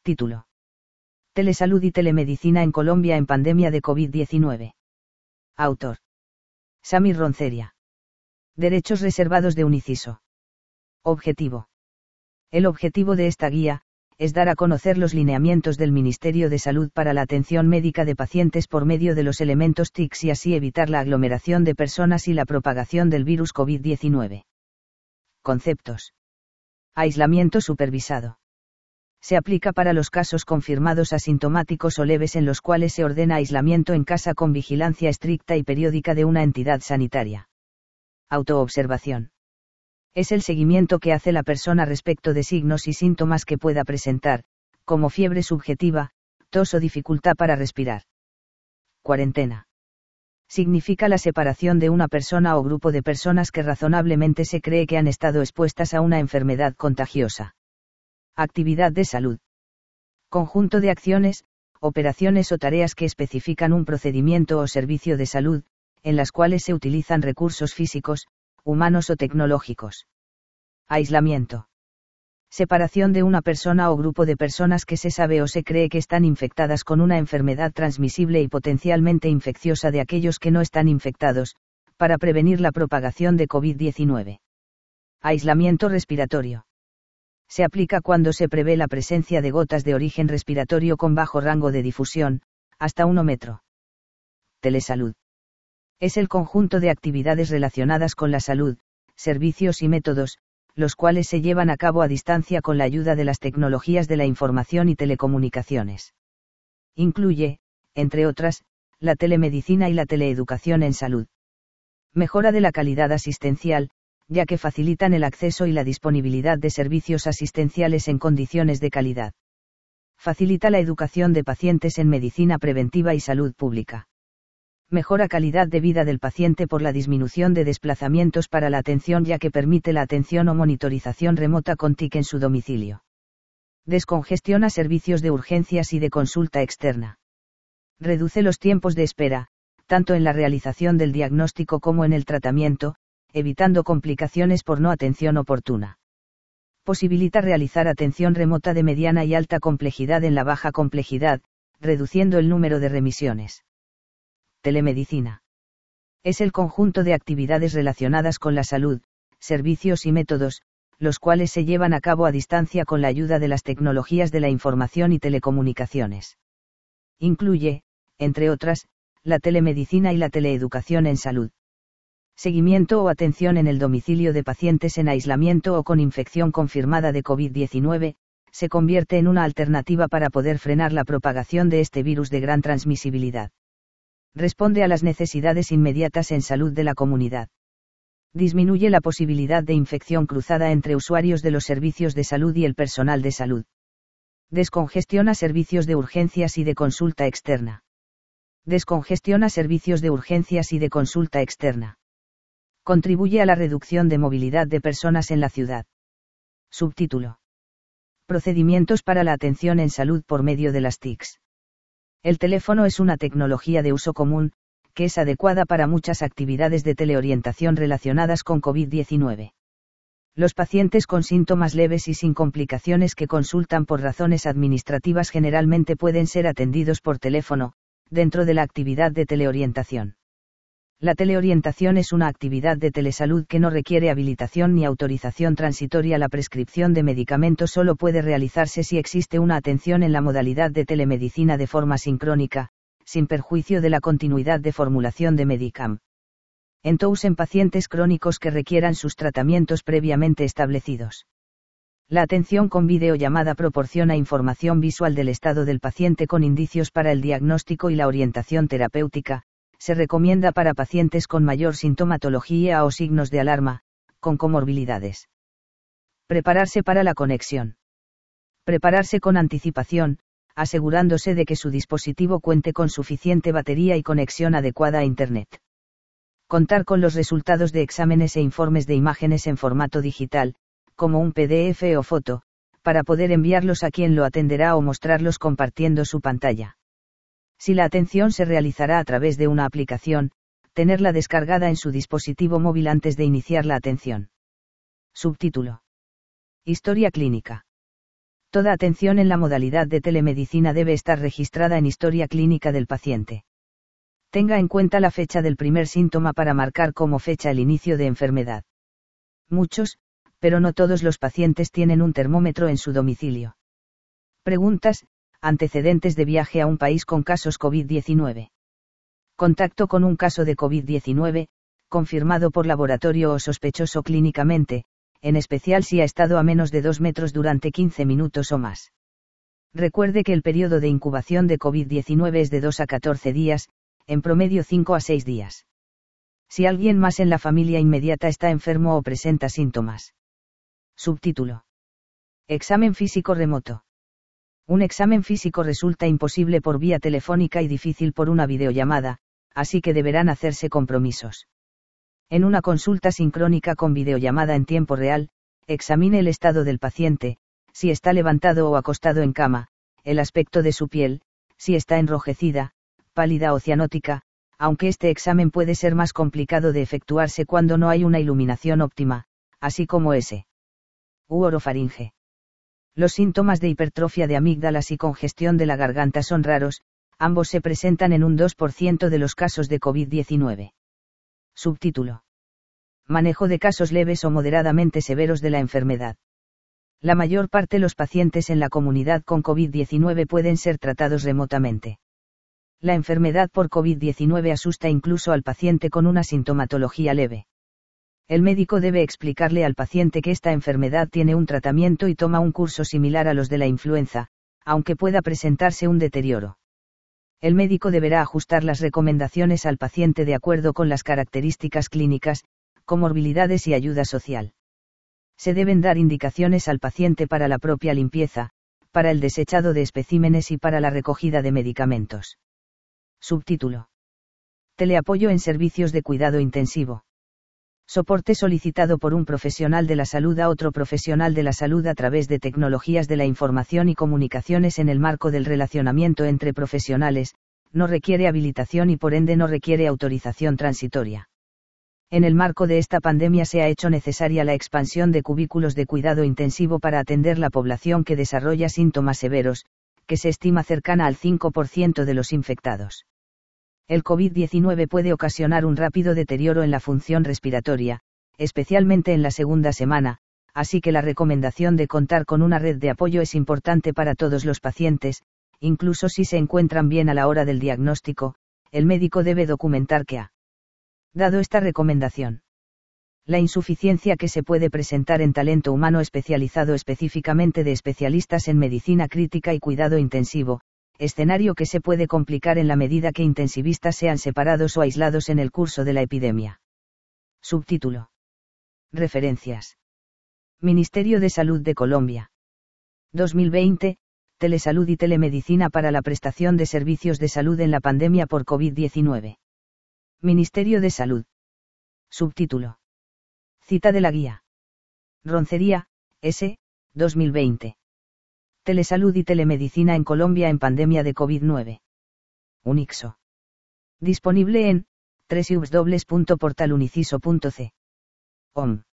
Título. Telesalud y telemedicina en Colombia en pandemia de COVID-19. Autor. Samir Ronceria. Derechos reservados de Uniciso. Objetivo. El objetivo de esta guía es dar a conocer los lineamientos del Ministerio de Salud para la atención médica de pacientes por medio de los elementos TICs y así evitar la aglomeración de personas y la propagación del virus COVID-19. Conceptos. Aislamiento supervisado. Se aplica para los casos confirmados asintomáticos o leves en los cuales se ordena aislamiento en casa con vigilancia estricta y periódica de una entidad sanitaria. Autoobservación. Es el seguimiento que hace la persona respecto de signos y síntomas que pueda presentar, como fiebre subjetiva, tos o dificultad para respirar. Cuarentena. Significa la separación de una persona o grupo de personas que razonablemente se cree que han estado expuestas a una enfermedad contagiosa. Actividad de salud. Conjunto de acciones, operaciones o tareas que especifican un procedimiento o servicio de salud, en las cuales se utilizan recursos físicos, humanos o tecnológicos. Aislamiento. Separación de una persona o grupo de personas que se sabe o se cree que están infectadas con una enfermedad transmisible y potencialmente infecciosa de aquellos que no están infectados, para prevenir la propagación de COVID-19. Aislamiento respiratorio. Se aplica cuando se prevé la presencia de gotas de origen respiratorio con bajo rango de difusión, hasta 1 metro. Telesalud. Es el conjunto de actividades relacionadas con la salud, servicios y métodos, los cuales se llevan a cabo a distancia con la ayuda de las tecnologías de la información y telecomunicaciones. Incluye, entre otras, la telemedicina y la teleeducación en salud. Mejora de la calidad asistencial, ya que facilitan el acceso y la disponibilidad de servicios asistenciales en condiciones de calidad. Facilita la educación de pacientes en medicina preventiva y salud pública. Mejora calidad de vida del paciente por la disminución de desplazamientos para la atención ya que permite la atención o monitorización remota con TIC en su domicilio. Descongestiona servicios de urgencias y de consulta externa. Reduce los tiempos de espera, tanto en la realización del diagnóstico como en el tratamiento, evitando complicaciones por no atención oportuna. Posibilita realizar atención remota de mediana y alta complejidad en la baja complejidad, reduciendo el número de remisiones. Telemedicina. Es el conjunto de actividades relacionadas con la salud, servicios y métodos, los cuales se llevan a cabo a distancia con la ayuda de las tecnologías de la información y telecomunicaciones. Incluye, entre otras, la telemedicina y la teleeducación en salud. Seguimiento o atención en el domicilio de pacientes en aislamiento o con infección confirmada de COVID-19, se convierte en una alternativa para poder frenar la propagación de este virus de gran transmisibilidad. Responde a las necesidades inmediatas en salud de la comunidad. Disminuye la posibilidad de infección cruzada entre usuarios de los servicios de salud y el personal de salud. Descongestiona servicios de urgencias y de consulta externa. Descongestiona servicios de urgencias y de consulta externa. Contribuye a la reducción de movilidad de personas en la ciudad. Subtítulo. Procedimientos para la atención en salud por medio de las TICs. El teléfono es una tecnología de uso común, que es adecuada para muchas actividades de teleorientación relacionadas con COVID-19. Los pacientes con síntomas leves y sin complicaciones que consultan por razones administrativas generalmente pueden ser atendidos por teléfono, dentro de la actividad de teleorientación. La teleorientación es una actividad de telesalud que no requiere habilitación ni autorización transitoria. La prescripción de medicamentos solo puede realizarse si existe una atención en la modalidad de telemedicina de forma sincrónica, sin perjuicio de la continuidad de formulación de Medicam. En pacientes crónicos que requieran sus tratamientos previamente establecidos. La atención con videollamada proporciona información visual del estado del paciente con indicios para el diagnóstico y la orientación terapéutica. Se recomienda para pacientes con mayor sintomatología o signos de alarma, con comorbilidades. Prepararse para la conexión. Prepararse con anticipación, asegurándose de que su dispositivo cuente con suficiente batería y conexión adecuada a Internet. Contar con los resultados de exámenes e informes de imágenes en formato digital, como un PDF o foto, para poder enviarlos a quien lo atenderá o mostrarlos compartiendo su pantalla. Si la atención se realizará a través de una aplicación, tenerla descargada en su dispositivo móvil antes de iniciar la atención. Subtítulo. Historia clínica. Toda atención en la modalidad de telemedicina debe estar registrada en historia clínica del paciente. Tenga en cuenta la fecha del primer síntoma para marcar como fecha el inicio de enfermedad. Muchos, pero no todos los pacientes tienen un termómetro en su domicilio. Preguntas: antecedentes de viaje a un país con casos COVID-19. Contacto con un caso de COVID-19, confirmado por laboratorio o sospechoso clínicamente, en especial si ha estado a menos de 2 metros durante 15 minutos o más. Recuerde que el periodo de incubación de COVID-19 es de 2 a 14 días, en promedio 5 a 6 días. Si alguien más en la familia inmediata está enfermo o presenta síntomas. Subtítulo: examen físico remoto. Un examen físico resulta imposible por vía telefónica y difícil por una videollamada, así que deberán hacerse compromisos. En una consulta sincrónica con videollamada en tiempo real, examine el estado del paciente, si está levantado o acostado en cama, el aspecto de su piel, si está enrojecida, pálida o cianótica, aunque este examen puede ser más complicado de efectuarse cuando no hay una iluminación óptima, así como orofaringe. Los síntomas de hipertrofia de amígdalas y congestión de la garganta son raros, ambos se presentan en un 2% de los casos de COVID-19. Subtítulo: manejo de casos leves o moderadamente severos de la enfermedad. La mayor parte de los pacientes en la comunidad con COVID-19 pueden ser tratados remotamente. La enfermedad por COVID-19 asusta incluso al paciente con una sintomatología leve. El médico debe explicarle al paciente que esta enfermedad tiene un tratamiento y toma un curso similar a los de la influenza, aunque pueda presentarse un deterioro. El médico deberá ajustar las recomendaciones al paciente de acuerdo con las características clínicas, comorbilidades y ayuda social. Se deben dar indicaciones al paciente para la propia limpieza, para el desechado de especímenes y para la recogida de medicamentos. Subtítulo: teleapoyo en servicios de cuidado intensivo. Soporte solicitado por un profesional de la salud a otro profesional de la salud a través de tecnologías de la información y comunicaciones en el marco del relacionamiento entre profesionales, no requiere habilitación y por ende no requiere autorización transitoria. En el marco de esta pandemia se ha hecho necesaria la expansión de cubículos de cuidado intensivo para atender la población que desarrolla síntomas severos, que se estima cercana al 5% de los infectados. El COVID-19 puede ocasionar un rápido deterioro en la función respiratoria, especialmente en la segunda semana, así que la recomendación de contar con una red de apoyo es importante para todos los pacientes, incluso si se encuentran bien a la hora del diagnóstico. El médico debe documentar que ha dado esta recomendación. La insuficiencia que se puede presentar en talento humano especializado específicamente de especialistas en medicina crítica y cuidado intensivo, escenario que se puede complicar en la medida que intensivistas sean separados o aislados en el curso de la epidemia. Subtítulo: referencias. Ministerio de Salud de Colombia. 2020, Telesalud y telemedicina para la prestación de servicios de salud en la pandemia por COVID-19. Ministerio de Salud. Subtítulo: cita de la guía. Roncería, S. 2020. Telesalud y telemedicina en Colombia en pandemia de COVID-19. Unixo. Disponible en www.portaluniciso.c.